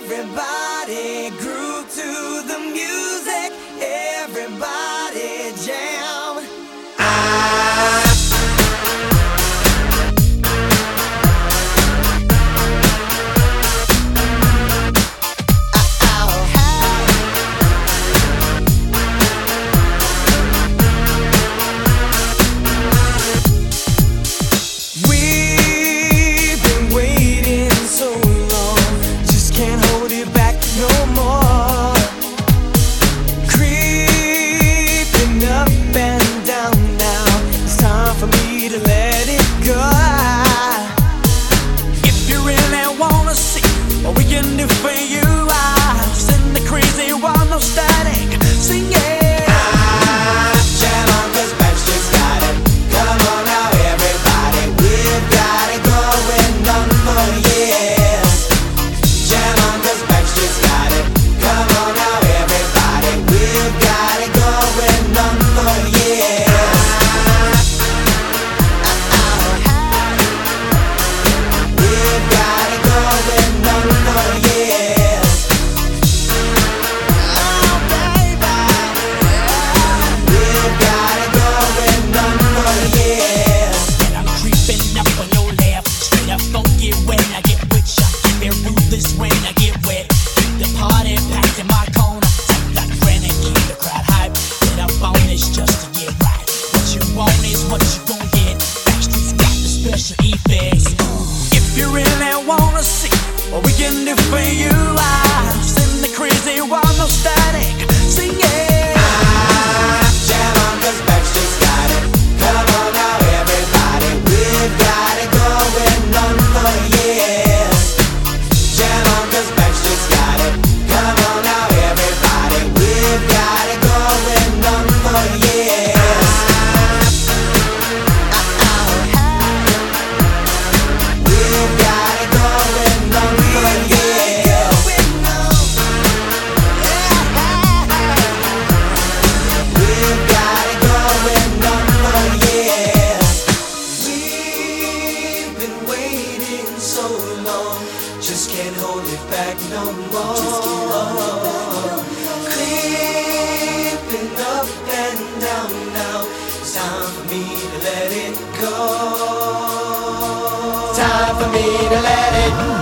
Everybody groove to the music. Everybody jam. We've been waiting so long, just can't hold it back no more. Creeping up and down now, it's time for me to let it go. If you really wanna see what we can do for you, I'll send the crazy one, no static, sing it. Jam on, 'cause Backstreet's got it. Come on now, everybody, we've got it going on for years. Jam on, 'cause Backstreet's got it. Come on now, everybody, we've got it going on for years. We've got it going on for years. Oh, baby. We've got it going on for years. And I'm creeping up on your left, straight up funky when I get with ya. They're ruthless when I get wet. Keep the party packed in my corner. Take that friend and keep the crowd hype. Get up on this just to get right. What you want is what you gon' get. Backstreet's got the special effects. If you really wanna see what we can do for you, I'll send the crazy one, no static, sing it. Jam on, 'cause Backstreet's got it. Come on now, everybody, we've got it going on for years. Jam on, 'cause Backstreet's got it. Come on now, everybody, we've got it going on for years. We've got it going on for years. We've got it going on for years. We've been waiting so long, just can't hold it back no more. Creeping up and down now, it's time for me to let it go. Time for me to let it